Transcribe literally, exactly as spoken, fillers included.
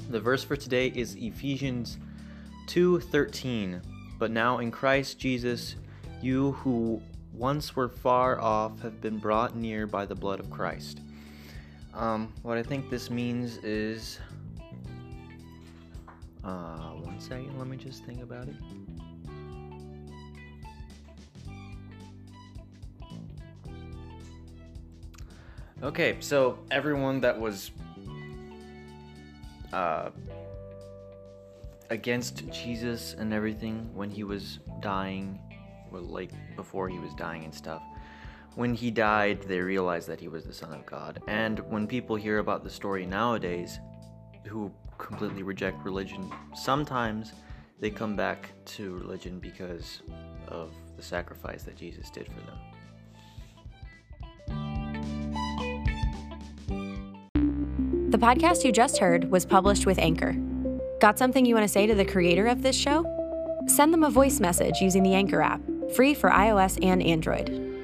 The verse for today is Ephesians two thirteen. But now in Christ Jesus, you who once were far off have been brought near by the blood of Christ. Um, what I think this means is... Uh, one second, let me just think about it. Okay, so everyone that was uh, against Jesus and everything when he was dying, well, like before he was dying and stuff, when he died, they realized that he was the Son of God. And when people hear about the story nowadays, who completely reject religion, sometimes they come back to religion because of the sacrifice that Jesus did for them. The podcast you just heard was published with Anchor. Got something you want to say to the creator of this show? Send them a voice message using the Anchor app, free for iOS and Android.